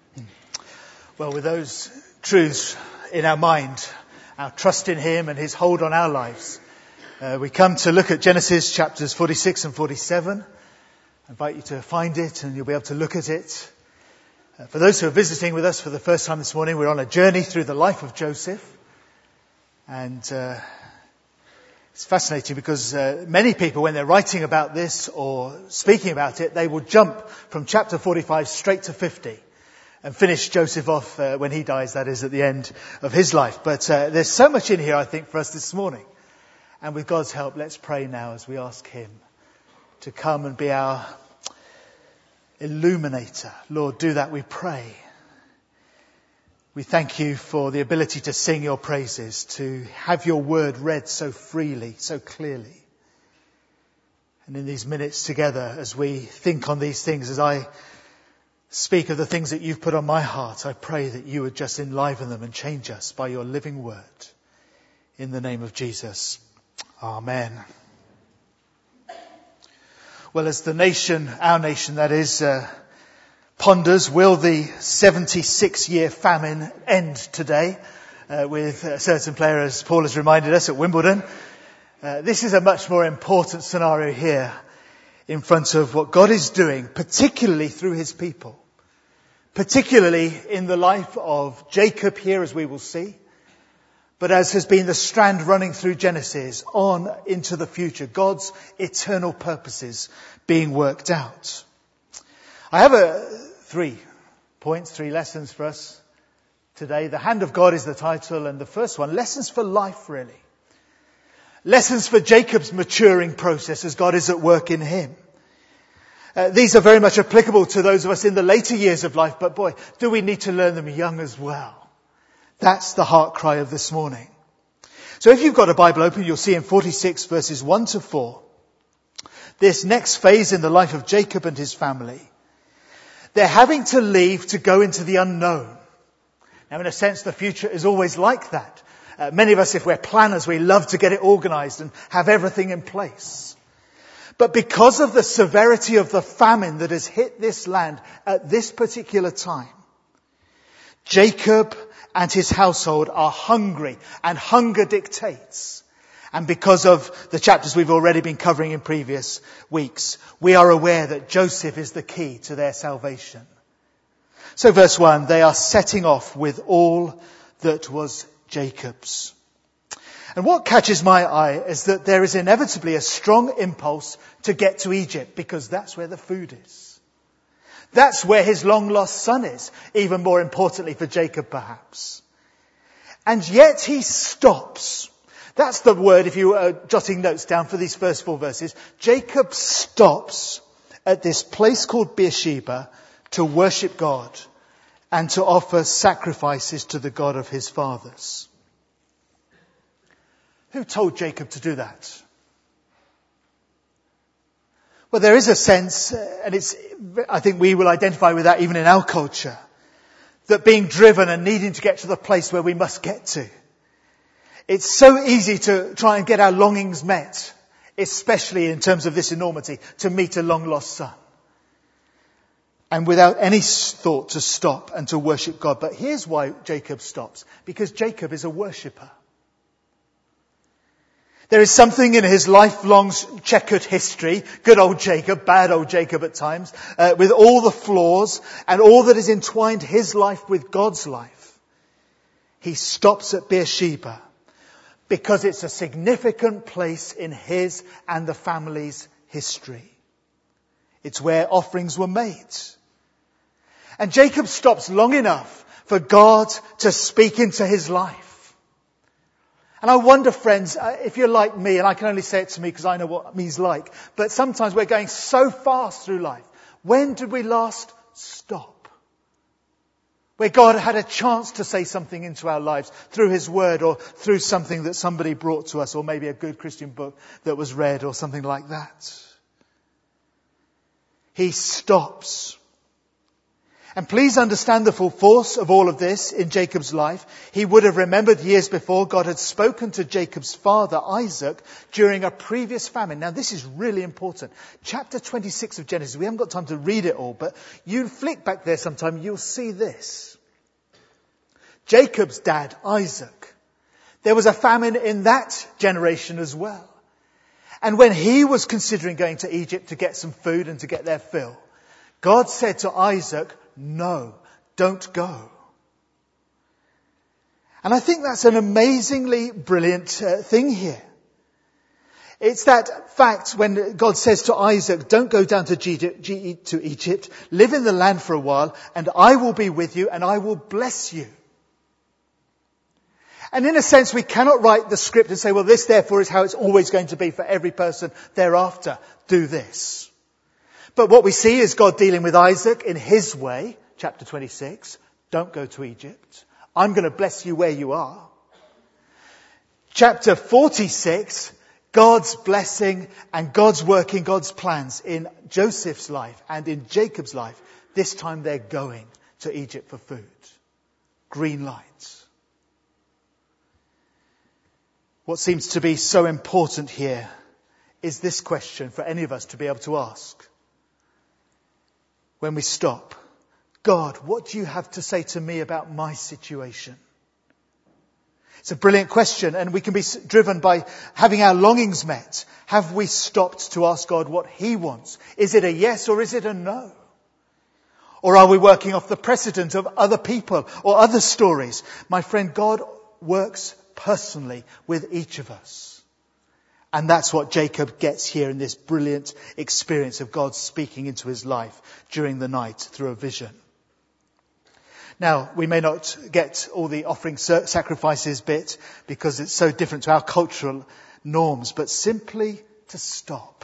Well, with those truths in our mind, our trust in Him and His hold on our lives, we come to look at Genesis chapters 46 and 47. I invite you to find it and you'll be able to look at it. For those who are visiting with us for the first time this morning, we're on a journey through the life of Joseph. And it's fascinating because many people, when they're writing about this or speaking about it, they will jump from chapter 45 straight to 50. And finish Joseph off when he dies, that is, at the end of his life. But there's so much in here, I think, for us this morning. And with God's help, let's pray now as we ask Him to come and be our illuminator. Lord, do that, we pray. We thank You for the ability to sing Your praises, to have Your word read so freely, so clearly. And in these minutes together, as we think on these things, as I speak of the things that You've put on my heart, I pray that You would just enliven them and change us by Your living word. In the name of Jesus. Amen. Well, as the nation, our nation that is, ponders, will the 76-year famine end today? With a certain player, as Paul has reminded us, at Wimbledon. This is a much more important scenario here in front of what God is doing, particularly through His people. Particularly in the life of Jacob here, as we will see. But as has been the strand running through Genesis on into the future, God's eternal purposes being worked out. I have 3 points, 3 lessons for us today. The Hand of God is the title, and the first one, lessons for life, really. Lessons for Jacob's maturing process as God is at work in him. These are very much applicable to those of us in the later years of life, but boy, do we need to learn them young as well. That's the heart cry of this morning. So if you've got a Bible open, you'll see in 46 verses 1 to 4, this next phase in the life of Jacob and his family. They're having to leave to go into the unknown. Now, in a sense, the future is always like that. Many of us, if we're planners, we love to get it organized and have everything in place. But because of the severity of the famine that has hit this land at this particular time, Jacob and his household are hungry, and hunger dictates. And because of the chapters we've already been covering in previous weeks, we are aware that Joseph is the key to their salvation. So verse 1, they are setting off with all that was Jacob's. And what catches my eye is that there is inevitably a strong impulse to get to Egypt, because that's where the food is. That's where his long-lost son is, even more importantly for Jacob perhaps. And yet he stops. That's the word if you are jotting notes down for these first 4 verses. Jacob stops at this place called Beersheba to worship God and to offer sacrifices to the God of his fathers. Who told Jacob to do that? Well, there is a sense, and I think we will identify with that even in our culture, that being driven and needing to get to the place where we must get to. It's so easy to try and get our longings met, especially in terms of this enormity, to meet a long lost son. And without any thought to stop and to worship God. But here's why Jacob stops. Because Jacob is a worshipper. There is something in his lifelong checkered history, good old Jacob, bad old Jacob at times, with all the flaws and all that has entwined his life with God's life. He stops at Beersheba because it's a significant place in his and the family's history. It's where offerings were made. And Jacob stops long enough for God to speak into his life. And I wonder, friends, if you're like me, and I can only say it to me because I know what me's like, but sometimes we're going so fast through life. When did we last stop? Where God had a chance to say something into our lives through His Word or through something that somebody brought to us, or maybe a good Christian book that was read or something like that. He stops. And please understand the full force of all of this in Jacob's life. He would have remembered years before God had spoken to Jacob's father, Isaac, during a previous famine. Now this is really important. Chapter 26 of Genesis, we haven't got time to read it all, but you flick back there sometime, you'll see this. Jacob's dad, Isaac. There was a famine in that generation as well. And when he was considering going to Egypt to get some food and to get their fill, God said to Isaac, no, don't go. And I think that's an amazingly brilliant thing here. It's that fact when God says to Isaac, don't go down to Egypt, live in the land for a while, and I will be with you and I will bless you. And in a sense, we cannot write the script and say, well, this therefore is how it's always going to be for every person thereafter. Do this. But what we see is God dealing with Isaac in his way. Chapter 26. Don't go to Egypt. I'm going to bless you where you are. Chapter 46. God's blessing and God's working, God's plans in Joseph's life and in Jacob's life. This time they're going to Egypt for food. Green lights. What seems to be so important here is this question for any of us to be able to ask. When we stop, God, what do you have to say to me about my situation? It's a brilliant question, and we can be driven by having our longings met. Have we stopped to ask God what he wants? Is it a yes or is it a no? Or are we working off the precedent of other people or other stories? My friend, God works personally with each of us. And that's what Jacob gets here in this brilliant experience of God speaking into his life during the night through a vision. Now, we may not get all the offering sacrifices bit because it's so different to our cultural norms, but simply to stop.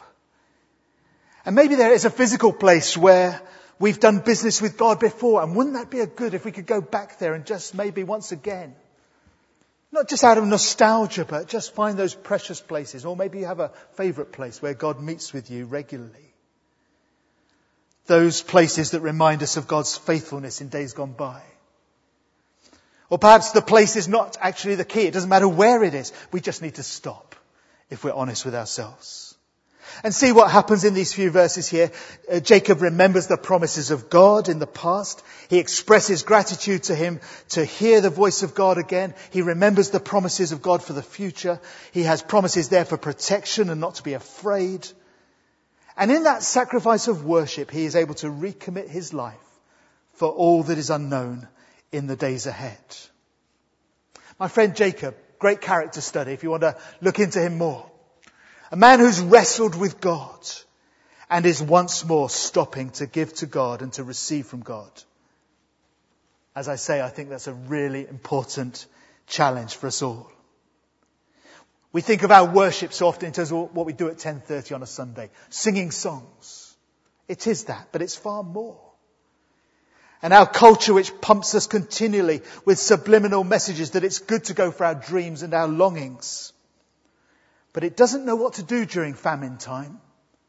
And maybe there is a physical place where we've done business with God before, and wouldn't that be a good if we could go back there and just maybe once again, not just out of nostalgia, but just find those precious places. Or maybe you have a favourite place where God meets with you regularly. Those places that remind us of God's faithfulness in days gone by. Or perhaps the place is not actually the key. It doesn't matter where it is. We just need to stop if we're honest with ourselves. And see what happens in these few verses here. Jacob remembers the promises of God in the past. He expresses gratitude to him to hear the voice of God again. He remembers the promises of God for the future. He has promises there for protection and not to be afraid. And in that sacrifice of worship, he is able to recommit his life for all that is unknown in the days ahead. My friend Jacob, great character study if you want to look into him more. A man who's wrestled with God and is once more stopping to give to God and to receive from God. As I say, I think that's a really important challenge for us all. We think of our worship so often in terms of what we do at 10:30 on a Sunday. Singing songs. It is that, but it's far more. And our culture which pumps us continually with subliminal messages that it's good to go for our dreams and our longings. But it doesn't know what to do during famine time.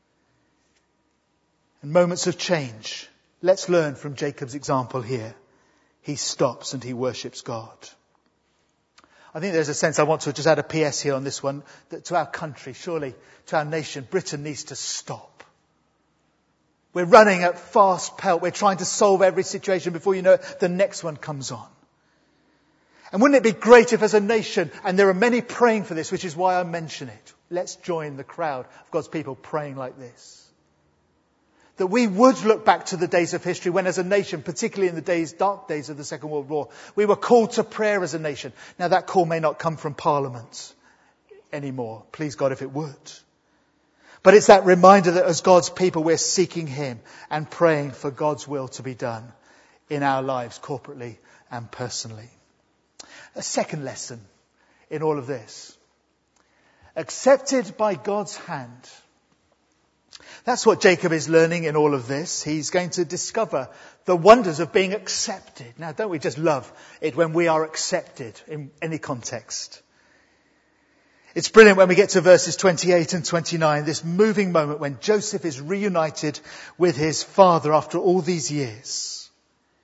And moments of change. Let's learn from Jacob's example here. He stops and he worships God. I think there's a sense I want to just add a PS here on this one. That to our country, surely to our nation, Britain needs to stop. We're running at fast pelt. We're trying to solve every situation before you know it, the next one comes on. And wouldn't it be great if as a nation, and there are many praying for this, which is why I mention it, let's join the crowd of God's people praying like this. That we would look back to the days of history when as a nation, particularly in the dark days of the Second World War, we were called to prayer as a nation. Now that call may not come from Parliament anymore. Please God if it would. But it's that reminder that as God's people we're seeking Him and praying for God's will to be done in our lives corporately and personally. A second lesson in all of this. Accepted by God's hand. That's what Jacob is learning in all of this. He's going to discover the wonders of being accepted. Now, don't we just love it when we are accepted in any context? It's brilliant when we get to verses 28 and 29, this moving moment when Joseph is reunited with his father after all these years.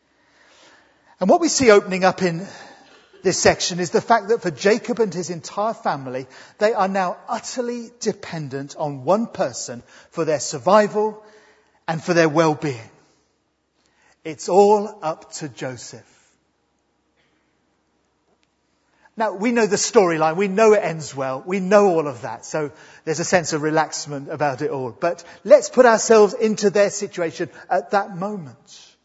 And what we see opening up in this section is the fact that for Jacob and his entire family, they are now utterly dependent on one person for their survival and for their well-being. It's all up to Joseph. Now, we know the storyline. We know it ends well. We know all of that. So there's a sense of relaxment about it all. But let's put ourselves into their situation at that moment.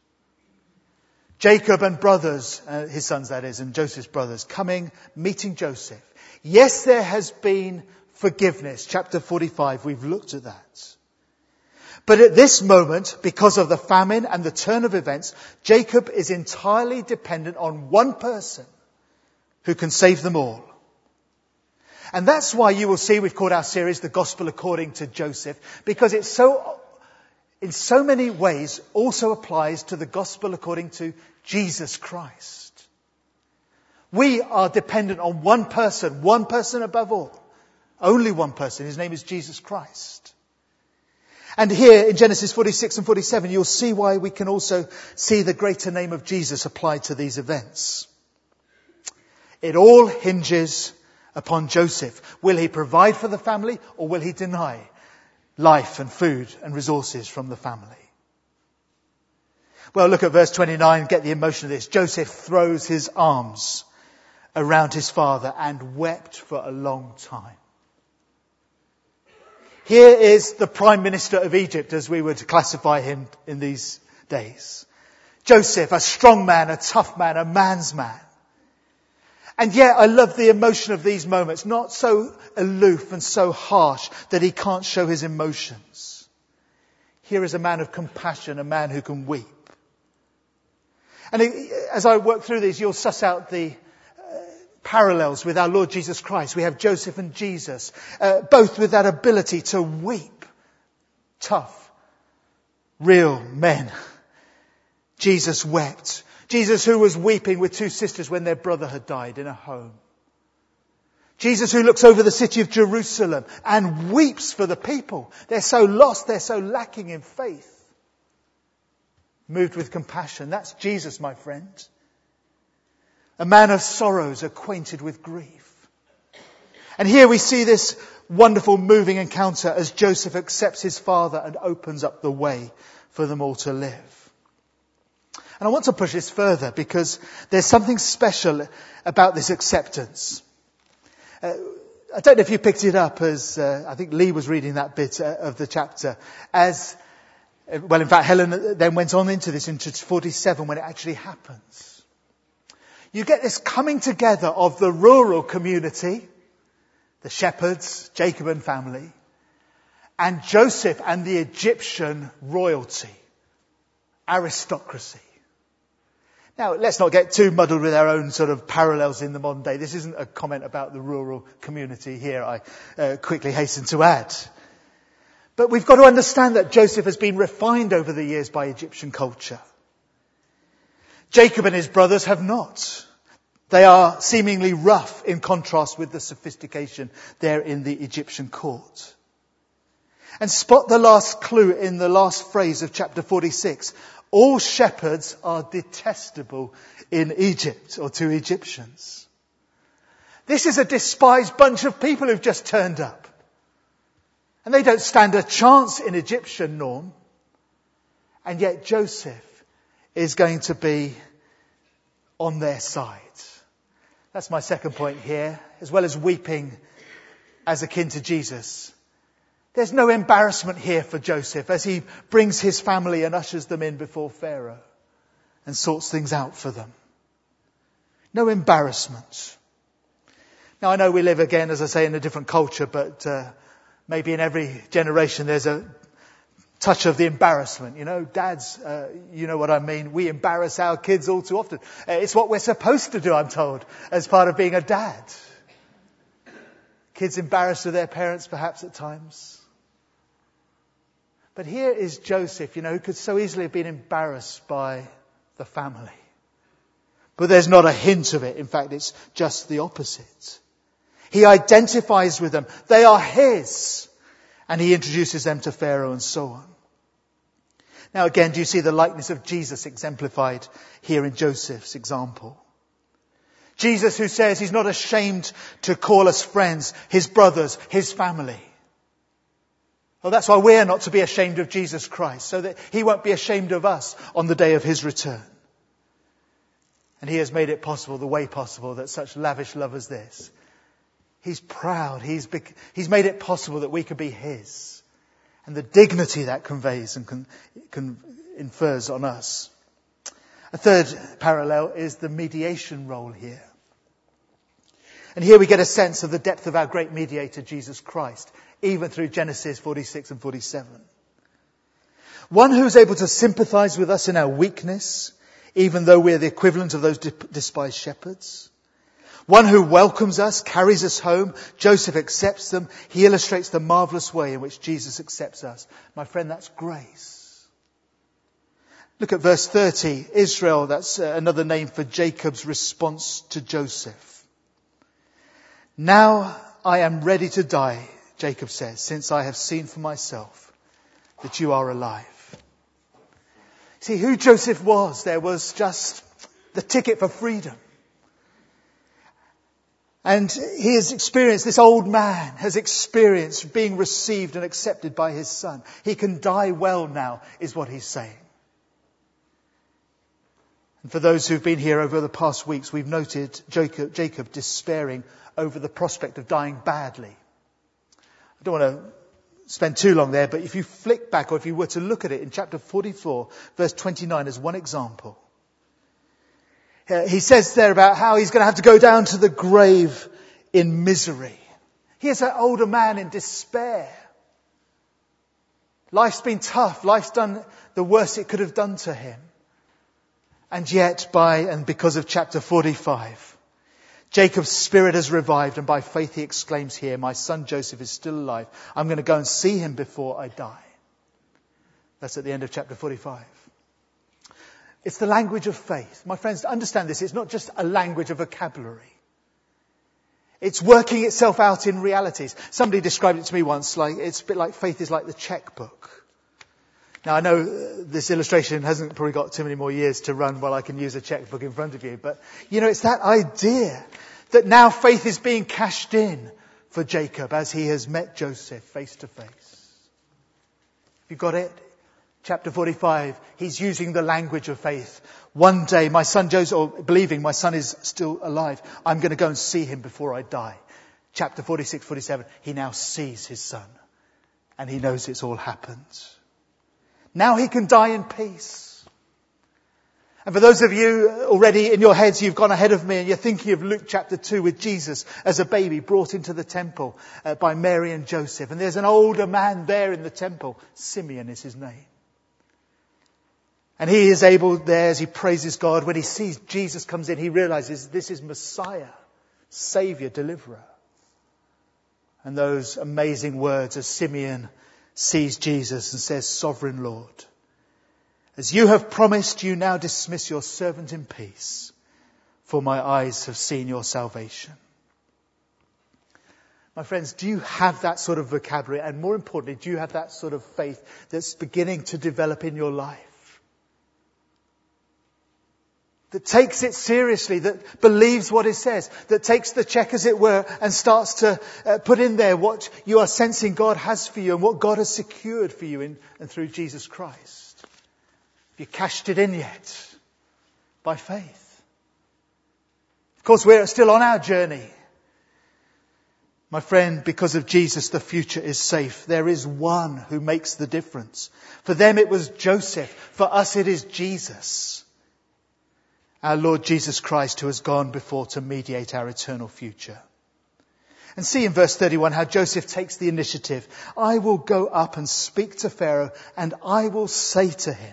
Jacob and brothers, his sons that is, and Joseph's brothers coming, meeting Joseph. Yes, there has been forgiveness. Chapter 45, we've looked at that. But at this moment, because of the famine and the turn of events, Jacob is entirely dependent on one person who can save them all. And that's why you will see we've called our series The Gospel According to Joseph, because it's so, in so many ways, also applies to the Gospel according to Jesus Christ. We are dependent on one person above all. Only one person. His name is Jesus Christ. And here in Genesis 46 and 47, you'll see why we can also see the greater name of Jesus applied to these events. It all hinges upon Joseph. Will he provide for the family, or will he deny life and food and resources from the family? Well, look at verse 29, get the emotion of this. Joseph throws his arms around his father and wept for a long time. Here is the Prime Minister of Egypt, as we would classify him in these days. Joseph, a strong man, a tough man, a man's man. And yet I love the emotion of these moments, not so aloof and so harsh that he can't show his emotions. Here is a man of compassion, a man who can weep. And as I work through these, you'll suss out the parallels with our Lord Jesus Christ. We have Joseph and Jesus, both with that ability to weep. Tough, real men. Jesus wept. Jesus who was weeping with two sisters when their brother had died in a home. Jesus who looks over the city of Jerusalem and weeps for the people. They're so lost, they're so lacking in faith. Moved with compassion. That's Jesus, my friend. A man of sorrows, acquainted with grief. And here we see this wonderful moving encounter as Joseph accepts his father and opens up the way for them all to live. And I want to push this further because there's something special about this acceptance. I don't know if you picked it up as, I think Lee was reading that bit of the chapter. In fact, Helen then went on into this, into 47, when it actually happens. You get this coming together of the rural community, the shepherds, Jacob and family, and Joseph and the Egyptian royalty, aristocracy. Now, let's not get too muddled with our own sort of parallels in the modern day. This isn't a comment about the rural community here, I quickly hasten to add. But we've got to understand that Joseph has been refined over the years by Egyptian culture. Jacob and his brothers have not. They are seemingly rough in contrast with the sophistication there in the Egyptian court. And spot the last clue in the last phrase of chapter 46. All shepherds are detestable in Egypt, or to Egyptians. This is a despised bunch of people who've just turned up. And they don't stand a chance in Egyptian norm. And yet Joseph is going to be on their side. That's my second point here. As well as weeping as akin to Jesus, there's no embarrassment here for Joseph as he brings his family and ushers them in before Pharaoh and sorts things out for them. No embarrassment. Now I know we live again, as I say, in a different culture, but maybe in every generation there's a touch of the embarrassment. You know, dads, you know what I mean. We embarrass our kids all too often. It's what we're supposed to do, I'm told, as part of being a dad. Kids embarrassed with their parents perhaps at times. But here is Joseph, you know, who could so easily have been embarrassed by the family. But there's not a hint of it. In fact, it's just the opposite. He identifies with them. They are his. And he introduces them to Pharaoh and so on. Now again, do you see the likeness of Jesus exemplified here in Joseph's example? Jesus who says he's not ashamed to call us friends, his brothers, his family. Well, that's why we're not to be ashamed of Jesus Christ, so that he won't be ashamed of us on the day of his return. And he has made it possible, the way possible, that such lavish love as this. He's proud. He's made it possible that we could be his. And the dignity that conveys and infers on us. A third parallel is the mediation role here. And here we get a sense of the depth of our great mediator, Jesus Christ, even through Genesis 46 and 47. One who's able to sympathize with us in our weakness, even though we're the equivalent of those despised shepherds. One who welcomes us, carries us home. Joseph accepts them. He illustrates the marvelous way in which Jesus accepts us. My friend, that's grace. Look at verse 30. Israel, that's another name for Jacob's response to Joseph. Now I am ready to die, Jacob says, since I have seen for myself that you are alive. See, who Joseph was there was just the ticket for freedom. And he has experienced, this old man has experienced being received and accepted by his son. He can die well now, is what he's saying. And for those who've been here over the past weeks, we've noted Jacob despairing over the prospect of dying badly. I don't want to spend too long there, but if you flick back, or if you were to look at it in chapter 44, verse 29 as one example, he says there about how he's going to have to go down to the grave in misery. Here's an older man in despair. Life's been tough. Life's done the worst it could have done to him. And yet, because of chapter 45, Jacob's spirit has revived, and by faith he exclaims here, my son Joseph is still alive. I'm going to go and see him before I die. That's at the end of chapter 45. It's the language of faith. My friends, understand this. It's not just a language of vocabulary. It's working itself out in realities. Somebody described it to me once, like it's a bit like faith is like the checkbook. Now I know this illustration hasn't probably got too many more years to run while I can use a checkbook in front of you. But, it's that idea that now faith is being cashed in for Jacob as he has met Joseph face to face. You got it? Chapter 45, he's using the language of faith. One day, my son Joseph, or believing my son is still alive, I'm going to go and see him before I die. Chapter 46, 47, he now sees his son. And he knows it's all happened. Now he can die in peace. And for those of you already in your heads, you've gone ahead of me and you're thinking of Luke chapter 2 with Jesus as a baby brought into the temple by Mary and Joseph. And there's an older man there in the temple. Simeon is his name. And he is able there as he praises God. When he sees Jesus comes in, he realizes this is Messiah, Savior, Deliverer. And those amazing words as Simeon sees Jesus and says, Sovereign Lord, as you have promised, you now dismiss your servant in peace, for my eyes have seen your salvation. My friends, do you have that sort of vocabulary? And more importantly, do you have that sort of faith that's beginning to develop in your life? That takes it seriously, that believes what it says, that takes the check as it were and starts to put in there what you are sensing God has for you and what God has secured for you in and through Jesus Christ. Have you cashed it in yet? By faith. Of course, we're still on our journey. My friend, because of Jesus, the future is safe. There is one who makes the difference. For them it was Joseph. For us it is Jesus. Our Lord Jesus Christ, who has gone before to mediate our eternal future. And see in verse 31 how Joseph takes the initiative. I will go up and speak to Pharaoh, and I will say to him.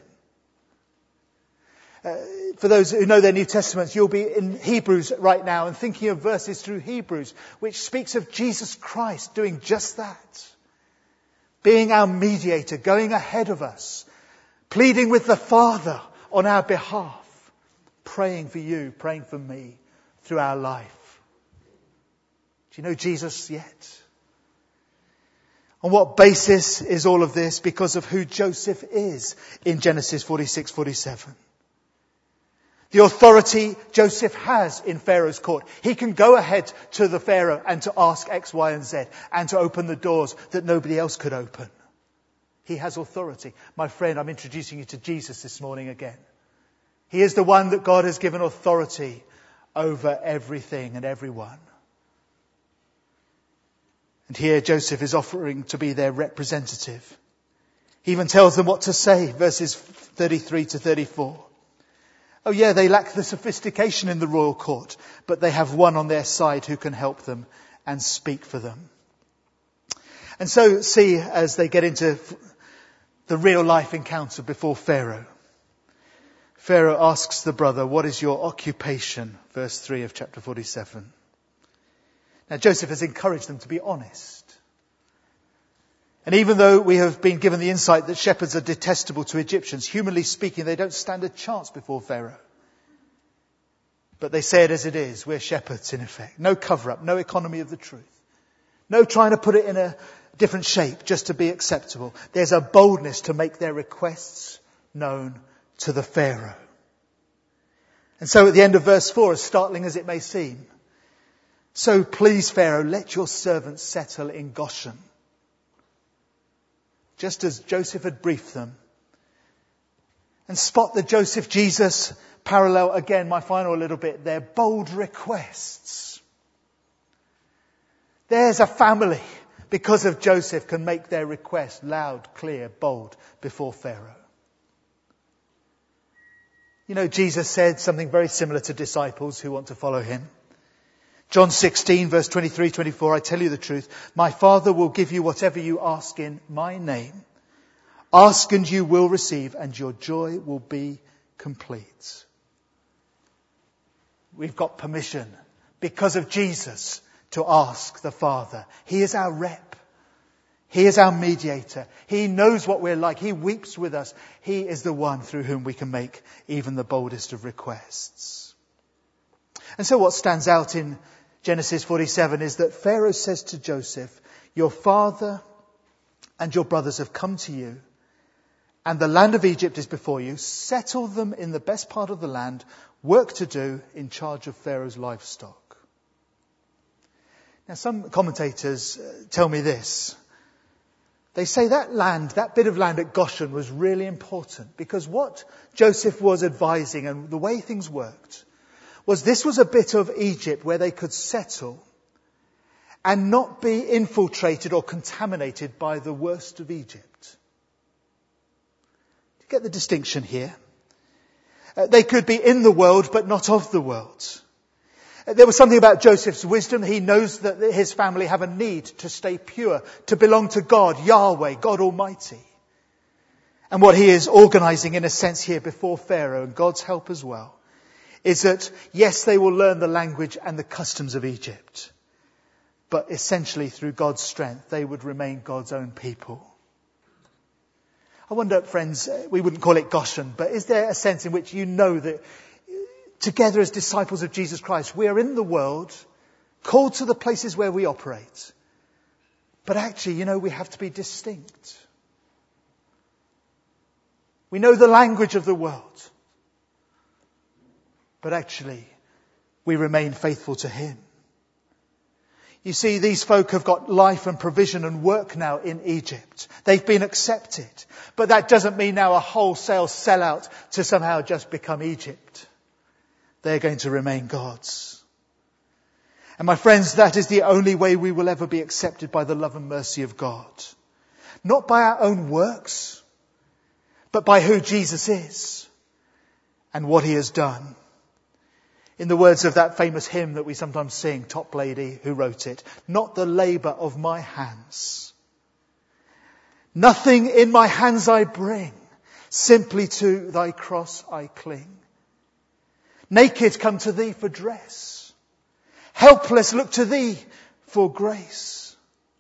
For those who know their New Testaments, you'll be in Hebrews right now and thinking of verses through Hebrews, which speaks of Jesus Christ doing just that. Being our mediator, going ahead of us, pleading with the Father on our behalf. Praying for you, praying for me through our life. Do you know Jesus yet? On what basis is all of this? Because of who Joseph is in Genesis 46:47. The authority Joseph has in Pharaoh's court. He can go ahead to the Pharaoh and to ask X, Y, and Z and to open the doors that nobody else could open. He has authority. My friend, I'm introducing you to Jesus this morning again. He is the one that God has given authority over everything and everyone. And here Joseph is offering to be their representative. He even tells them what to say, verses 33 to 34. Oh yeah, they lack the sophistication in the royal court, but they have one on their side who can help them and speak for them. And so see, as they get into the real life encounter before Pharaoh, Pharaoh asks the brother, what is your occupation? Verse 3 of chapter 47. Now Joseph has encouraged them to be honest. And even though we have been given the insight that shepherds are detestable to Egyptians, humanly speaking, they don't stand a chance before Pharaoh. But they say it as it is. We're shepherds, in effect. No cover-up, no economy of the truth. No trying to put it in a different shape just to be acceptable. There's a boldness to make their requests known to the Pharaoh. And so at the end of verse 4, as startling as it may seem, so please, Pharaoh, let your servants settle in Goshen. Just as Joseph had briefed them. And spot the Joseph-Jesus parallel again, my final little bit there. Bold requests. There's a family, because of Joseph, can make their request loud, clear, bold before Pharaoh. You know, Jesus said something very similar to disciples who want to follow him. John 16, verse 23, 24, I tell you the truth, my Father will give you whatever you ask in my name. Ask and you will receive, and your joy will be complete. We've got permission, because of Jesus, to ask the Father. He is our rep. He is our mediator. He knows what we're like. He weeps with us. He is the one through whom we can make even the boldest of requests. And so what stands out in Genesis 47 is that Pharaoh says to Joseph, your father and your brothers have come to you, and the land of Egypt is before you. Settle them in the best part of the land, work to do in charge of Pharaoh's livestock. Now some commentators tell me this. They say that land, that bit of land at Goshen was really important, because what Joseph was advising and the way things worked was this was a bit of Egypt where they could settle and not be infiltrated or contaminated by the worst of Egypt. You get the distinction here? They could be in the world but not of the world. There was something about Joseph's wisdom. He knows that his family have a need to stay pure, to belong to God, Yahweh, God Almighty. And what he is organising in a sense here before Pharaoh, and God's help as well, is that, yes, they will learn the language and the customs of Egypt. But essentially, through God's strength, they would remain God's own people. I wonder, friends, we wouldn't call it Goshen, but is there a sense in which you know that together as disciples of Jesus Christ, we are in the world, called to the places where we operate. But actually, you know, we have to be distinct. We know the language of the world. But actually, we remain faithful to him. You see, these folk have got life and provision and work now in Egypt. They've been accepted. But that doesn't mean now a wholesale sellout to somehow just become Egypt. They're going to remain God's. And my friends, that is the only way we will ever be accepted by the love and mercy of God. Not by our own works, but by who Jesus is and what he has done. In the words of that famous hymn that we sometimes sing, Top Lady, who wrote it, not the labour of my hands. Nothing in my hands I bring, simply to thy cross I cling. Naked come to thee for dress, helpless look to thee for grace.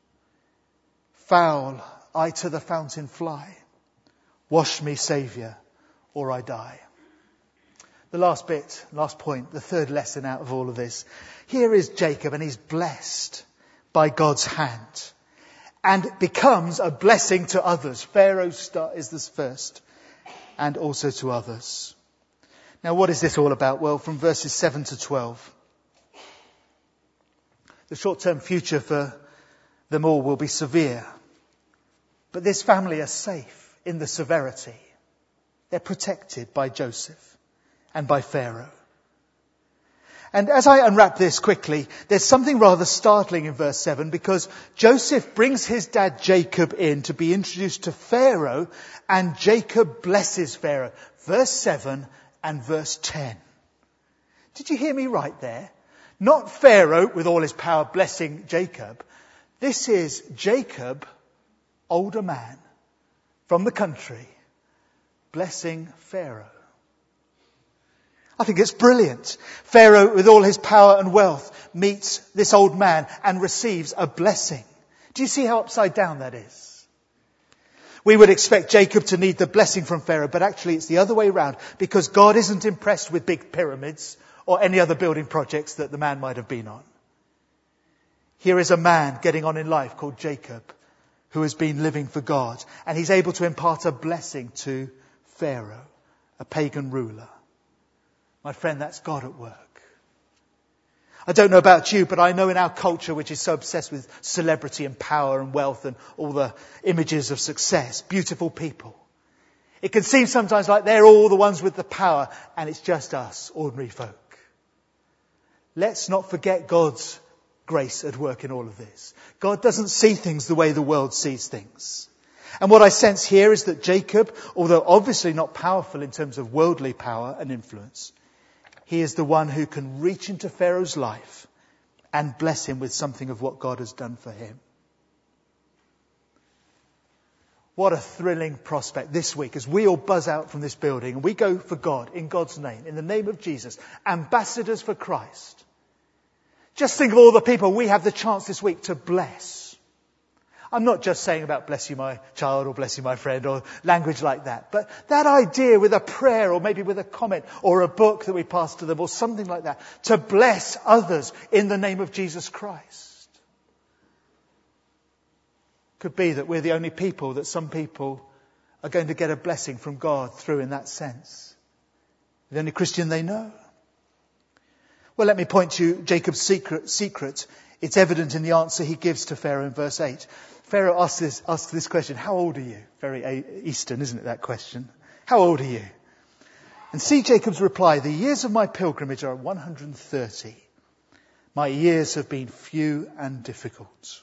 Foul I to the fountain fly, wash me, Saviour, or I die. The last bit, last point, the third lesson out of all of this. Here is Jacob, and he's blessed by God's hand. and becomes a blessing to others. Pharaoh is this first, and also to others. Now, what is this all about? Well, from verses 7 to 12. The short-term future for them all will be severe. But this family are safe in the severity. They're protected by Joseph and by Pharaoh. And as I unwrap this quickly, there's something rather startling in verse 7, because Joseph brings his dad Jacob in to be introduced to Pharaoh, and Jacob blesses Pharaoh. Verse 7 and verse 10. Did you hear me right there? Not Pharaoh with all his power blessing Jacob. This is Jacob, older man from the country, blessing Pharaoh. I think it's brilliant. Pharaoh, with all his power and wealth, meets this old man and receives a blessing. Do you see how upside down that is? We would expect Jacob to need the blessing from Pharaoh, but actually it's the other way around, because God isn't impressed with big pyramids or any other building projects that the man might have been on. Here is a man getting on in life called Jacob, who has been living for God, and he's able to impart a blessing to Pharaoh, a pagan ruler. My friend, that's God at work. I don't know about you, but I know in our culture, which is so obsessed with celebrity and power and wealth and all the images of success, beautiful people, it can seem sometimes like they're all the ones with the power and it's just us, ordinary folk. Let's not forget God's grace at work in all of this. God doesn't see things the way the world sees things. And what I sense here is that Jacob, although obviously not powerful in terms of worldly power and influence, he is the one who can reach into Pharaoh's life and bless him with something of what God has done for him. What a thrilling prospect this week as we all buzz out from this building and we go for God, in God's name, in the name of Jesus, ambassadors for Christ. Just think of all the people we have the chance this week to bless. I'm not just saying about bless you my child or bless you my friend or language like that. But that idea with a prayer or maybe with a comment or a book that we pass to them or something like that. To bless others in the name of Jesus Christ. Could be that we're the only people that some people are going to get a blessing from God through in that sense. The only Christian they know. Well, let me point to Jacob's secret. It's evident in the answer he gives to Pharaoh in verse 8. Pharaoh asks this question, how old are you? Very Eastern, isn't it, that question? How old are you? And see Jacob's reply, the years of my pilgrimage are 130. My years have been few and difficult.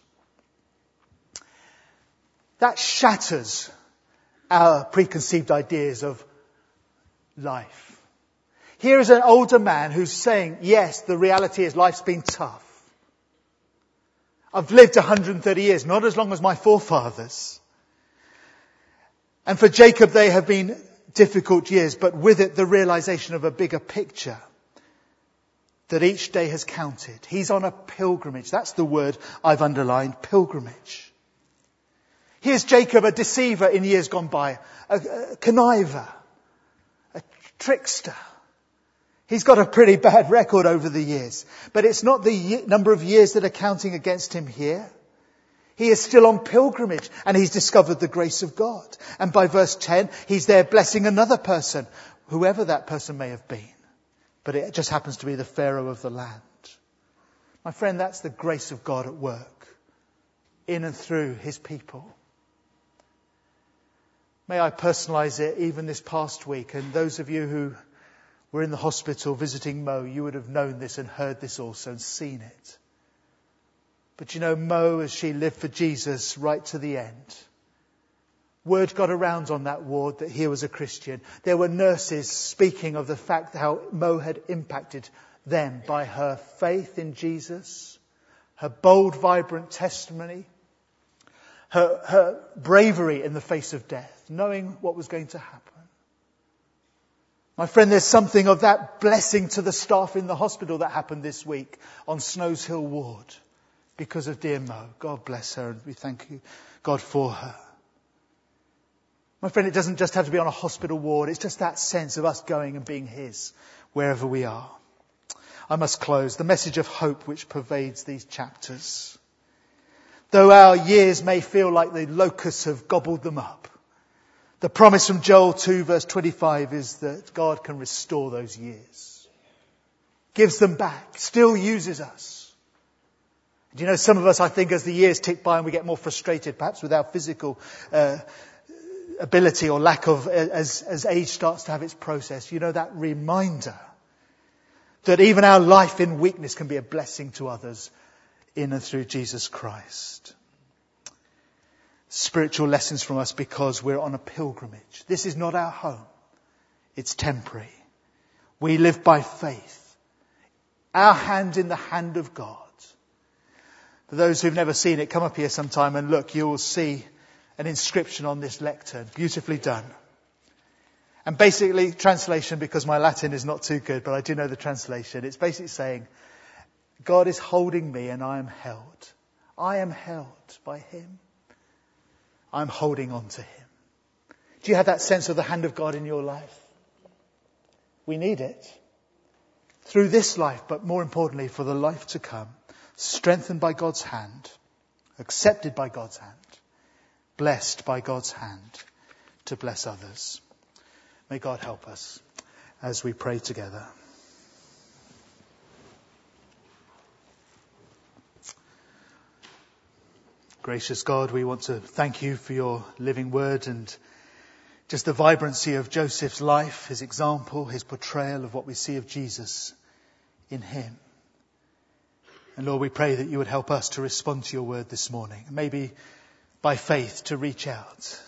That shatters our preconceived ideas of life. Here is an older man who's saying, yes, the reality is life's been tough. I've lived 130 years, not as long as my forefathers. And for Jacob, they have been difficult years, but with it, the realization of a bigger picture. That each day has counted. He's on a pilgrimage. That's the word I've underlined, pilgrimage. Here's Jacob, a deceiver in years gone by, a conniver, a trickster. He's got a pretty bad record over the years. But it's not the number of years that are counting against him here. He is still on pilgrimage and he's discovered the grace of God. And by verse 10, he's there blessing another person, whoever that person may have been. But it just happens to be the Pharaoh of the land. My friend, that's the grace of God at work in and through his people. May I personalize it even this past week. And those of you who were in the hospital visiting Mo, you would have known this and heard this also and seen it. But you know, Mo, as she lived for Jesus right to the end, word got around on that ward that he was a Christian. There were nurses speaking of the fact how Mo had impacted them by her faith in Jesus, her bold, vibrant testimony, her bravery in the face of death, knowing what was going to happen. My friend, there's something of that blessing to the staff in the hospital that happened this week on Snows Hill Ward because of dear Mo. God bless her and we thank you, God, for her. My friend, it doesn't just have to be on a hospital ward. It's just that sense of us going and being his wherever we are. I must close. The message of hope which pervades these chapters. Though our years may feel like the locusts have gobbled them up, the promise from Joel 2 verse 25 is that God can restore those years. Gives them back. Still uses us. Do you know, some of us, I think, as the years tick by and we get more frustrated, perhaps with our physical ability or lack of, as age starts to have its process, you know, that reminder that even our life in weakness can be a blessing to others in and through Jesus Christ. Spiritual lessons from us because we're on a pilgrimage. This is not our home. It's temporary. We live by faith. Our hand in the hand of God. For those who've never seen it, come up here sometime and look. You will see an inscription on this lectern. Beautifully done. And basically, translation, because my Latin is not too good, but I do know the translation. It's basically saying, God is holding me and I am held. I am held by Him. I'm holding on to Him. Do you have that sense of the hand of God in your life? We need it. Through this life, but more importantly for the life to come. Strengthened by God's hand. Accepted by God's hand. Blessed by God's hand to bless others. May God help us as we pray together. Gracious God, we want to thank you for your living word and just the vibrancy of Joseph's life, his example, his portrayal of what we see of Jesus in him. And Lord, we pray that you would help us to respond to your word this morning. Maybe by faith to reach out.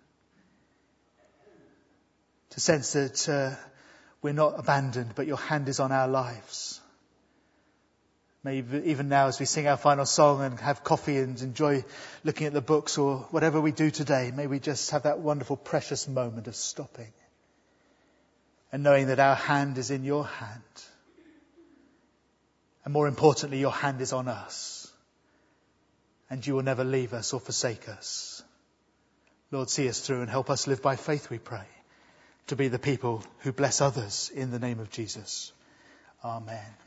To sense that we're not abandoned, but your hand is on our lives. Maybe even now as we sing our final song and have coffee and enjoy looking at the books or whatever we do today, may we just have that wonderful, precious moment of stopping and knowing that our hand is in your hand. And more importantly, your hand is on us. And you will never leave us or forsake us. Lord, see us through and help us live by faith, we pray, to be the people who bless others in the name of Jesus. Amen.